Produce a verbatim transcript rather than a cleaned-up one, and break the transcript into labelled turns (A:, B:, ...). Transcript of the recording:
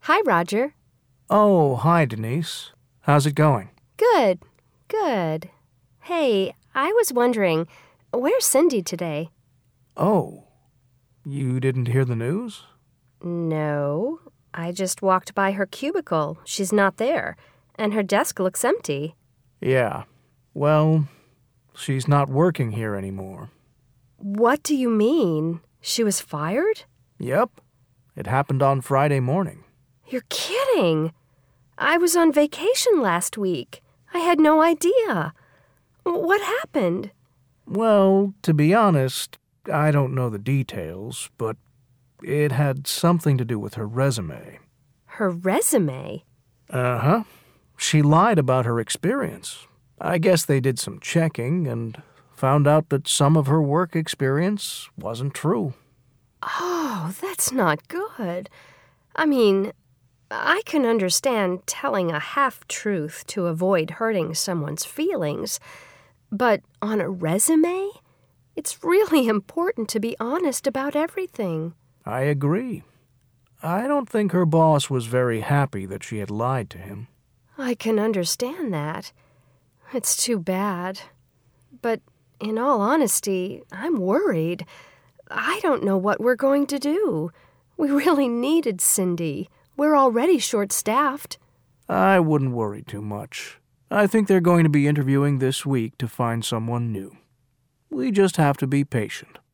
A: Hi, Roger.
B: Oh, hi, Denise. How's it going?
A: Good, good. Hey, I was wondering, where's Cindy today?
B: Oh, you didn't hear the news?
A: No, I just walked by her cubicle. She's not there, and her desk looks empty.
B: Yeah. Well, she's not working here anymore.
A: What do you mean? She was fired?
B: Yep. It happened on Friday morning.
A: You're kidding. I was on vacation last week. I had no idea. What happened?
B: Well, to be honest, I don't know the details, but it had something to do with her resume.
A: Her resume?
B: Uh-huh. She lied about her experience. I guess they did some checking and found out that some of her work experience wasn't true.
A: Oh, that's not good. I mean, I can understand telling a half-truth to avoid hurting someone's feelings, but on a resume, it's really important to be honest about everything.
B: I agree. I don't think her boss was very happy that she had lied to him.
A: I can understand that. It's too bad. But in all honesty, I'm worried. I don't know what we're going to do. We really needed Cindy. We're already short-staffed.
B: I wouldn't worry too much. I think they're going to be interviewing this week to find someone new. We just have to be patient.